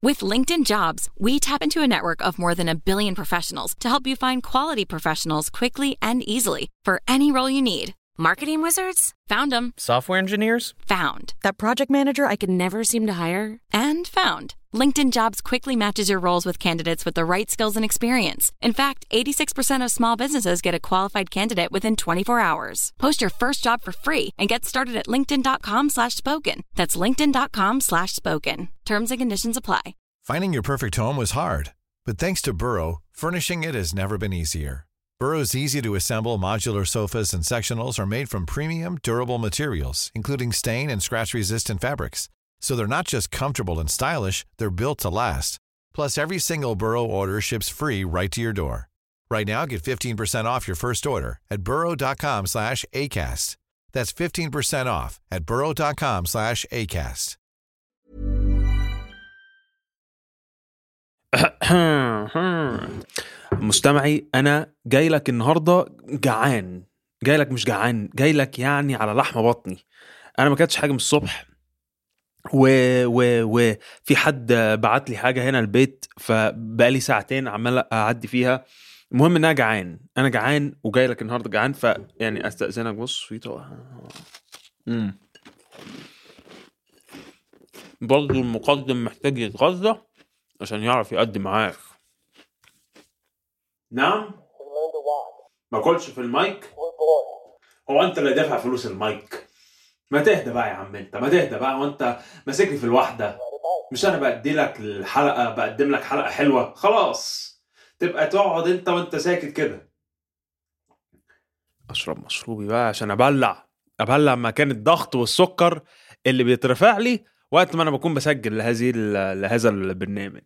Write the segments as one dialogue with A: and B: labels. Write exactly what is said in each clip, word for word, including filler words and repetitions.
A: With LinkedIn Jobs, we tap into a network of more than a billion professionals to help you find quality professionals quickly and easily for any role you need. Marketing wizards? Found them.
B: Software engineers?
A: Found. That project manager I could never seem to hire? And found. LinkedIn Jobs quickly matches your roles with candidates with the right skills and experience. In fact, eighty-six percent of small businesses get a qualified candidate within twenty-four hours. Post your first job for free and get started at linkedin.com slash spoken. That's linkedin.com slash spoken. Terms and conditions apply.
C: Finding your perfect home was hard, but thanks to Burrow, furnishing it has never been easier. Burrow's easy-to-assemble modular sofas and sectionals are made from premium, durable materials, including stain and scratch-resistant fabrics. So they're not just comfortable and stylish, they're built to last. Plus, every single Burrow order ships free right to your door. Right now, get fifteen percent off your first order at burrow.com slash ACAST. That's fifteen percent off at burrow.com slash ACAST.
D: مستمعي، أنا جاي لك النهاردة جعان، جاي لك مش جعان، جاي لك يعني على لحم بطني. أنا ما كانتش حاجة من الصبح، و و و في حد بعت لي حاجة هنا البيت، فبقالي ساعتين عمال أعدي فيها. المهم إن أنا جعان، أنا جعان وجاي لك النهاردة جعان، فيعني أستأذنك. بص في طبعا امم برضو المقدم محتاج يتغذى عشان يعرف يقدم معاك. نعم، ما قولش في المايك. هو انت اللي دافع فلوس المايك؟ ما تهدى بقى يا عم، انت ما تهدى بقى، وانت ماسكني في الوحدة. مش انا بقدم لك الحلقة، بقدم لك حلقة حلوة، خلاص تبقى تقعد انت وانت ساكت كده. اشرب مشروبي بقى عشان ابلع ابلع مكان الضغط والسكر اللي بيترفع لي وقت ما انا بكون بسجل لهذه لهذا البرنامج.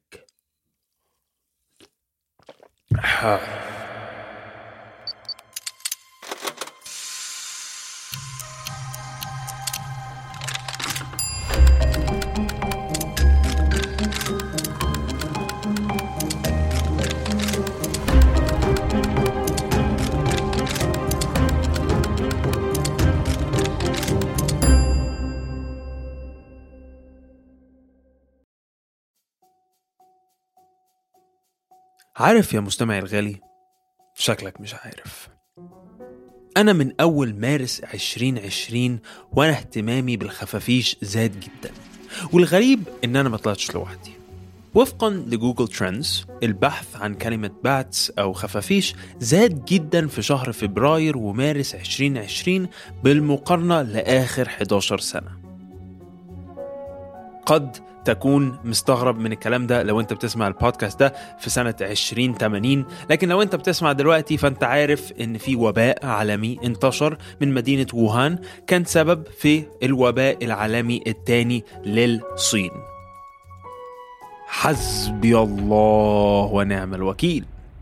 D: عارف يا مستمعي الغالي، شكلك مش عارف، أنا من أول مارس عشرين عشرين وأنا اهتمامي بالخفافيش زاد جدا، والغريب إن أنا ما طلعتش لوحدي. وفقا لجوجل ترندز، البحث عن كلمة باتس أو خفافيش زاد جدا في شهر فبراير ومارس عشرين عشرين بالمقارنة لآخر إحدى عشرة سنة. قد تكون مستغرب من الكلام ده لو انت بتسمع البودكاست ده في سنة عشرين ثمانين، لكن لو انت بتسمع دلوقتي فانت عارف ان في وباء عالمي انتشر من مدينة ووهان، كان سبب في الوباء العالمي الثاني للصين. حسبي الله ونعم الوكيل.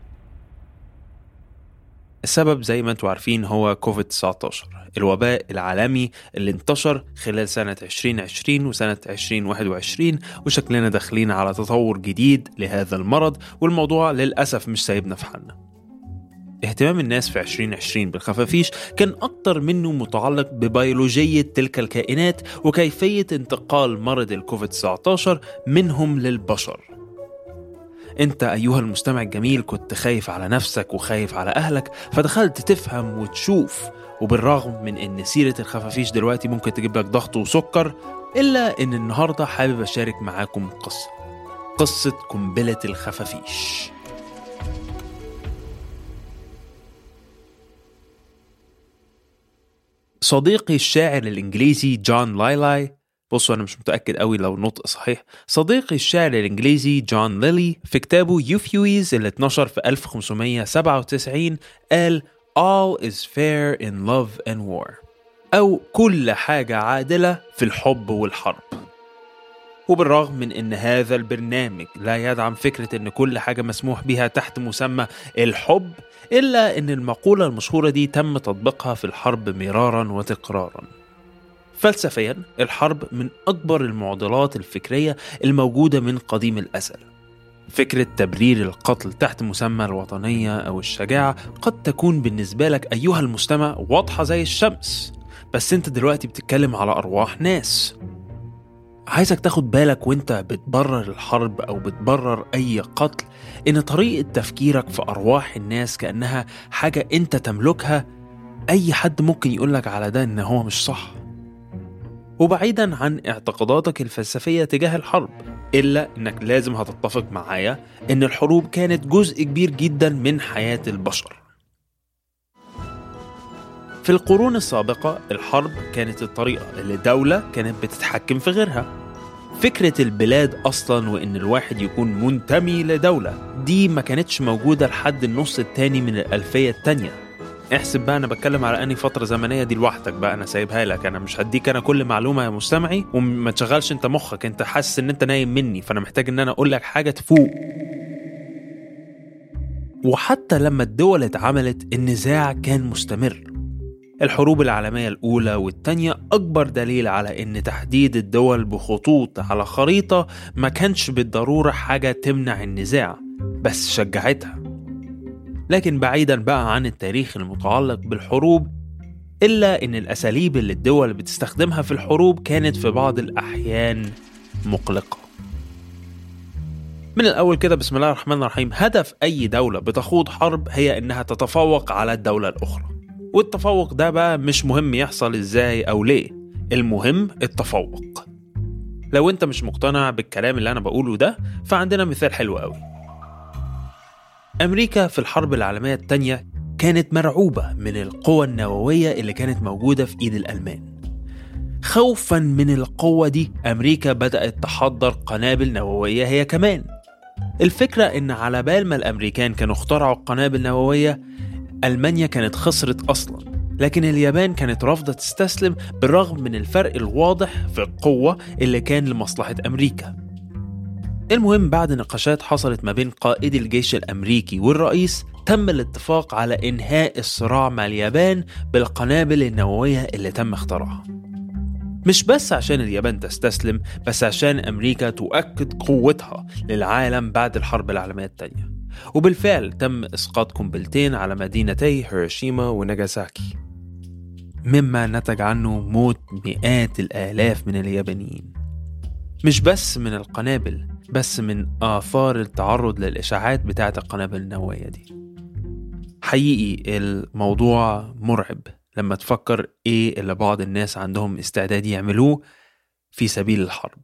D: السبب زي ما انتوا عارفين هو كوفيد تسعة عشر، الوباء العالمي اللي انتشر خلال سنة عشرين عشرين وسنة عشرين واحد وعشرين، وشكلنا داخلين على تطور جديد لهذا المرض، والموضوع للأسف مش سايبنا في حالنا. اهتمام الناس في عشرين عشرين بالخفافيش كان أكتر منه متعلق ببيولوجية تلك الكائنات وكيفية انتقال مرض الكوفيد تسعة عشر منهم للبشر. انت ايها المستمع الجميل كنت خايف على نفسك وخايف على اهلك، فدخلت تفهم وتشوف. وبالرغم من ان سيرة الخفافيش دلوقتي ممكن تجيب لك ضغط وسكر، الا ان النهاردة حابب اشارك معاكم قصة قصة قنبلة الخفافيش. صديقي الشاعر الانجليزي جون لايلاي، بصوا أنا مش متأكد قوي لو نطق صحيح، صديقي الشاعر الإنجليزي جون ليلي في كتابه يوفيويز اللي اتنشر في ألف وخمسمية سبعة وتسعين قال All is fair in love and war، أو كل حاجة عادلة في الحب والحرب. وبالرغم من أن هذا البرنامج لا يدعم فكرة أن كل حاجة مسموح بها تحت مسمى الحب، إلا أن المقولة المشهورة دي تم تطبيقها في الحرب مرارا وتكرارا. فلسفيا الحرب من أكبر المعضلات الفكرية الموجودة من قديم الأزل. فكرة تبرير القتل تحت مسمى الوطنية أو الشجاعة قد تكون بالنسبة لك أيها المستمع واضحة زي الشمس، بس أنت دلوقتي بتتكلم على أرواح ناس. عايزك تاخد بالك وانت بتبرر الحرب أو بتبرر أي قتل إن طريقة تفكيرك في أرواح الناس كأنها حاجة انت تملكها. أي حد ممكن يقولك على ده إن هو مش صح. وبعيدا عن اعتقاداتك الفلسفية تجاه الحرب، إلا إنك لازم هتتفق معايا إن الحروب كانت جزء كبير جدا من حياة البشر. في القرون السابقة الحرب كانت الطريقة اللي دولة كانت بتتحكم في غيرها. فكرة البلاد أصلا وإن الواحد يكون منتمي لدولة دي ما كانتش موجودة لحد النص التاني من الألفية التانية. احسب بقى أنا بتكلم على أني فترة زمنية دي لوحدك بقى، أنا سايبها لك، أنا مش هديك أنا كل معلومة يا مستمعي وما تشغلش أنت مخك، أنت حاسس أن أنت نايم مني، فأنا محتاج أن أنا أقول لك حاجة تفوق. وحتى لما الدول اتعملت النزاع كان مستمر. الحروب العالمية الأولى والتانية أكبر دليل على أن تحديد الدول بخطوط على خريطة ما كانش بالضرورة حاجة تمنع النزاع، بس شجعتها. لكن بعيدا بقى عن التاريخ المتعلق بالحروب، إلا أن الأساليب اللي الدول بتستخدمها في الحروب كانت في بعض الأحيان مقلقة. من الأول كده بسم الله الرحمن الرحيم، هدف أي دولة بتخوض حرب هي أنها تتفوق على الدولة الأخرى. والتفوق ده بقى مش مهم يحصل إزاي أو ليه، المهم التفوق. لو أنت مش مقتنع بالكلام اللي أنا بقوله ده فعندنا مثال حلو قوي. أمريكا في الحرب العالمية التانية كانت مرعوبة من القوة النووية اللي كانت موجودة في إيد الألمان. خوفا من القوة دي أمريكا بدأت تحضر قنابل نووية هي كمان. الفكرة إن على بال ما الأمريكان كانوا اخترعوا القنابل النووية، ألمانيا كانت خسرت أصلا، لكن اليابان كانت رافضة تستسلم بالرغم من الفرق الواضح في القوة اللي كان لمصلحة أمريكا. المهم بعد نقاشات حصلت ما بين قائد الجيش الأمريكي والرئيس، تم الاتفاق على إنهاء الصراع مع اليابان بالقنابل النووية اللي تم اختراعها. مش بس عشان اليابان تستسلم، بس عشان أمريكا تؤكد قوتها للعالم بعد الحرب العالمية الثانية. وبالفعل تم إسقاط قنبلتين على مدينتي هيروشيما وناغاساكي، مما نتج عنه موت مئات الآلاف من اليابانيين، مش بس من القنابل بس من آثار التعرض للإشعاعات بتاعة القنابل النووية دي. حقيقي الموضوع مرعب لما تفكر إيه اللي بعض الناس عندهم استعداد يعملوه في سبيل الحرب.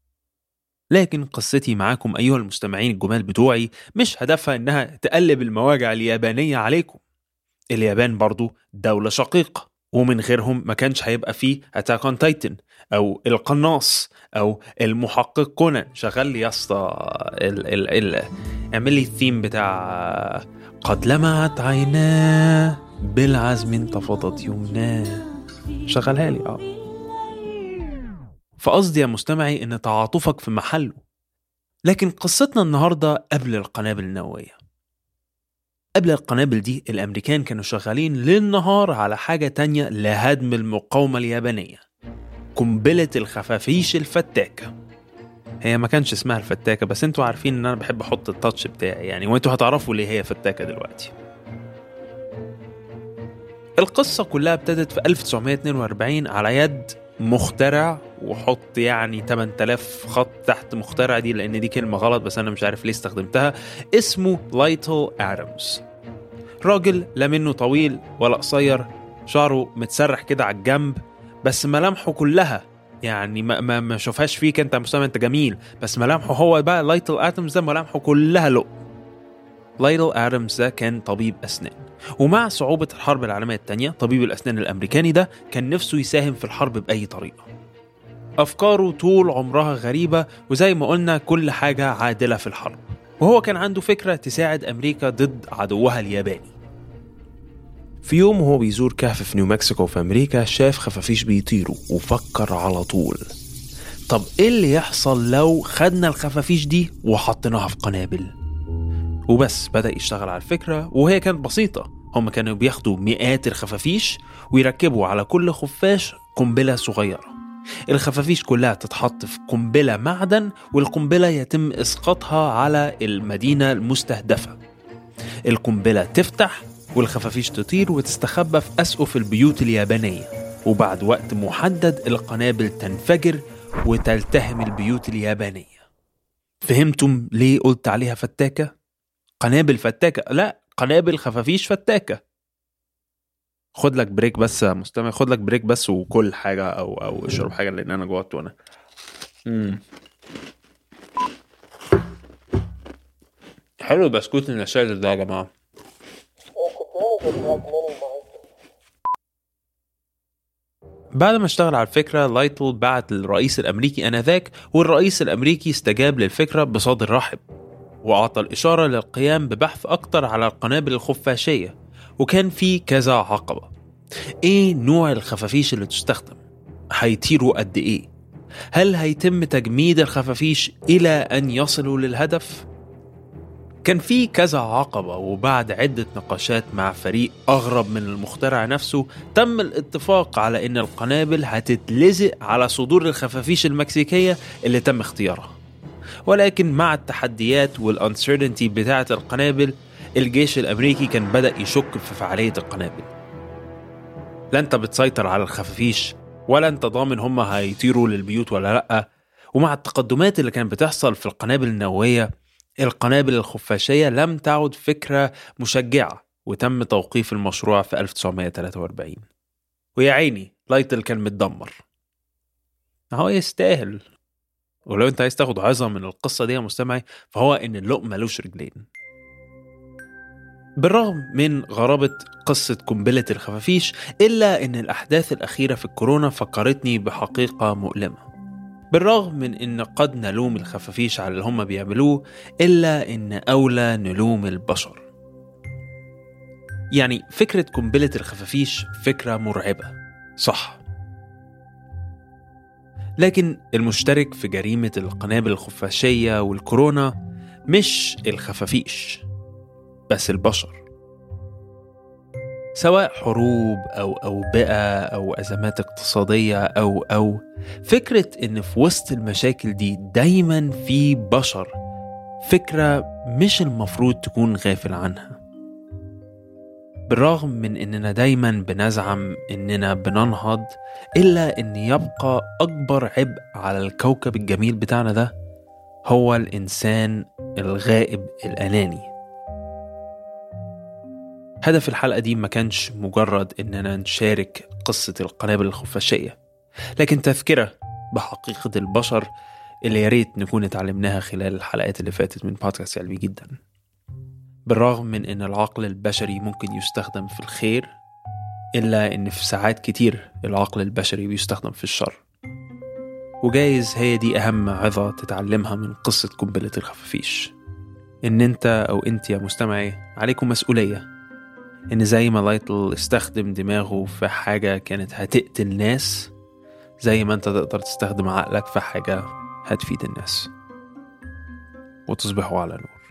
D: لكن قصتي معاكم أيها المستمعين الجمال بتوعي مش هدفها إنها تقلب المواجع اليابانية عليكم. اليابان برضو دولة شقيقة، ومن غيرهم ما كانش هيبقى فيه أتاك أون تايتن أو القناص أو المحقق كونان. شغل لي يسطا ال ال ال اعمل لي الثيم بتاع قد لمعت عيناه بالعزم انتفضت يمناه، شغلها لي. اه فقصدي يا مستمعي إن تعاطفك في محله. لكن قصتنا النهاردة قبل القنابل النووية. قبل القنابل دي الأمريكان كانوا شغالين للنهار على حاجة تانية لهدم المقاومة اليابانية، قنبلة الخفافيش الفتاكة. هي ما كانش اسمها الفتاكة، بس انتوا عارفين ان انا بحب احط التاتش بتاعي يعني، وانتوا هتعرفوا ليه هي فتاكة دلوقتي. القصة كلها ابتدت في ألف وتسعمية اتنين وأربعين على يد مخترع، وحط يعني ثمانية آلاف خط تحت مخترع دي لأن دي كلمة غلط بس أنا مش عارف ليه استخدمتها. اسمه لايتل آدمز. راجل لا منه طويل ولا قصير، شعره متسرح كده على الجنب، بس ملامحه كلها يعني ما ما, ما شوفهاش فيك انت مستمع انت جميل، بس ملامحه هو بقى لايتل آدمز ده ملامحه كلها لق. لايتل آدمز ده كان طبيب أسنان، ومع صعوبة الحرب العالمية الثانية طبيب الأسنان الأمريكاني ده كان نفسه يساهم في الحرب بأي طريقة. أفكاره طول عمرها غريبة، وزي ما قلنا كل حاجة عادلة في الحرب، وهو كان عنده فكرة تساعد أمريكا ضد عدوها الياباني. في يوم وهو بيزور كهف في نيو مكسيكو في أمريكا شاف خفافيش بيطيروا وفكر على طول، طب إيه اللي يحصل لو خدنا الخفافيش دي وحطيناها في قنابل؟ وبس بدأ يشتغل على الفكرة، وهي كانت بسيطة. هم كانوا بياخدوا مئات الخفافيش ويركبوا على كل خفاش قنبلة صغيرة. الخفافيش كلها تتحط في قنبلة معدن، والقنبلة يتم إسقاطها على المدينة المستهدفة. القنبلة تفتح والخفافيش تطير وتستخبى في أسقف البيوت اليابانية، وبعد وقت محدد القنابل تنفجر وتلتهم البيوت اليابانية. فهمتم ليه قلت عليها فتاكة؟ قنابل فتاكة؟ لا، قنابل خفافيش فتاكة. خد لك بريك بس يا مستمع، خد لك بريك بس وكل حاجة أو أو اشرب حاجة لأن أنا جوعت. وأنا مم. حلو البسكوت النشال ده يا جماعة. بعد ما اشتغل على الفكرة، لايتل بعت للرئيس الأمريكي آنذاك، والرئيس الأمريكي استجاب للفكرة بصدر رحب وأعطى الإشارة للقيام ببحث أكتر على القنابل الخفاشية. وكان في كذا عقبة. إيه نوع الخفافيش اللي تستخدم؟ هيطيروا قد إيه؟ هل هيتم تجميد الخفافيش إلى أن يصلوا للهدف؟ كان في كذا عقبة، وبعد عدة نقاشات مع فريق أغرب من المخترع نفسه تم الاتفاق على أن القنابل هتتلزق على صدور الخفافيش المكسيكية اللي تم اختيارها. ولكن مع التحديات والانسرتينتي بتاعة القنابل، الجيش الأمريكي كان بدأ يشك في فعالية القنابل. لا أنت بتسيطر على الخفافيش، ولا أنت ضامن هم هيطيروا للبيوت ولا لأ. ومع التقدمات اللي كانت بتحصل في القنابل النووية، القنابل الخفاشية لم تعد فكرة مشجعة، وتم توقيف المشروع في ألف وتسعمية وتلاتة وأربعين. ويا عيني لايتل كان متدمر. هو يستاهل. ولو انت عايز تاخد عظة من القصة دي يا مستمعي، فهو ان اللقم ملوش رجلين. بالرغم من غرابة قصة قنبلة الخفافيش، إلا ان الأحداث الأخيرة في الكورونا فكرتني بحقيقة مؤلمة. بالرغم من ان قد نلوم الخفافيش على اللي هم بيعملوه، إلا ان أولى نلوم البشر. يعني فكرة قنبلة الخفافيش فكرة مرعبة، صح، لكن المشترك في جريمة القنابل الخفاشية والكورونا مش الخفافيش بس، البشر. سواء حروب أو أوبئة أو أزمات اقتصادية أو أو فكرة إن في وسط المشاكل دي دايما في بشر، فكرة مش المفروض تكون غافل عنها. بالرغم من إننا دايما بنزعم إننا بننهض، إلا إن يبقى أكبر عبء على الكوكب الجميل بتاعنا ده هو الإنسان الغائب الأناني. هدف الحلقة دي ما كانش مجرد إننا نشارك قصة القنابل الخفاشية، لكن تذكرة بحقيقة البشر اللي ياريت نكون اتعلمناها خلال الحلقات اللي فاتت من بودكاست علمي جدا. بالرغم من إن العقل البشري ممكن يستخدم في الخير، إلا إن في ساعات كتير العقل البشري بيستخدم في الشر. وجايز هي دي أهم عظة تتعلمها من قصة قنبلة الخفافيش، إن أنت أو أنت يا مستمعي عليكم مسؤولية. إن زي ما لايتل استخدم دماغه في حاجة كانت هتقتل ناس، زي ما أنت تقدر تستخدم عقلك في حاجة هتفيد الناس. وتصبحوا على نور.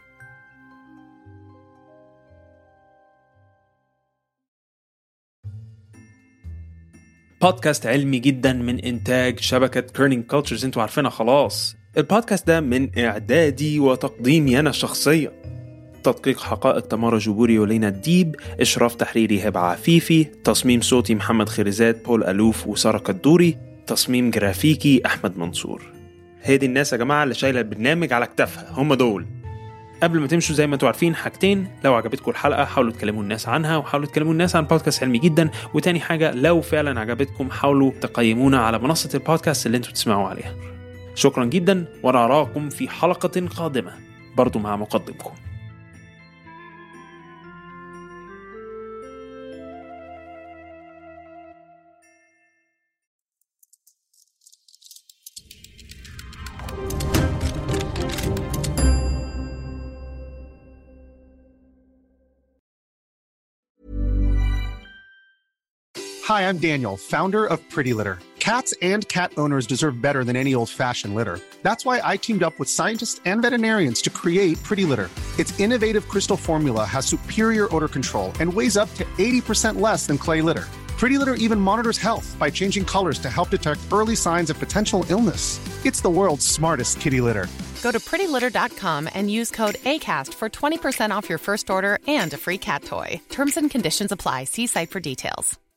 D: بودكاست علمي جدا من إنتاج شبكة كيرنينج كولتشرز، انتوا عارفينها خلاص. البودكاست ده من إعدادي وتقديمي أنا شخصيا، تدقيق حقائق تمارا جبوري ولينا الديب، إشراف تحريري هبة عفيفي، تصميم صوتي محمد خيرزات، بول ألوف وسارة كدوري، تصميم جرافيكي أحمد منصور. هي دي الناس يا جماعة اللي شايلة البرنامج على كتافها، هم دول. قبل ما تمشوا زي ما انتوا عارفين حاجتين: لو عجبتكم الحلقة حاولوا تكلموا الناس عنها، وحاولوا تكلموا الناس عن بودكاست علمي جدا. وتاني حاجة، لو فعلا عجبتكم حاولوا تقيمونا على منصة البودكاست اللي انتوا تسمعوا عليها. شكرا جدا، وانا أراكم في حلقة قادمة برضو مع مقدمكم.
B: Hi, I'm Daniel, founder of Pretty Litter. Cats and cat owners deserve better than any old-fashioned litter. That's why I teamed up with scientists and veterinarians to create Pretty Litter. Its innovative crystal formula has superior odor control and weighs up to eighty percent less than clay litter. Pretty Litter even monitors health by changing colors to help detect early signs of potential illness. It's the world's smartest kitty litter.
E: Go to pretty litter dot com and use code ACAST for twenty percent off your first order and a free cat toy. Terms and conditions apply. See site for details.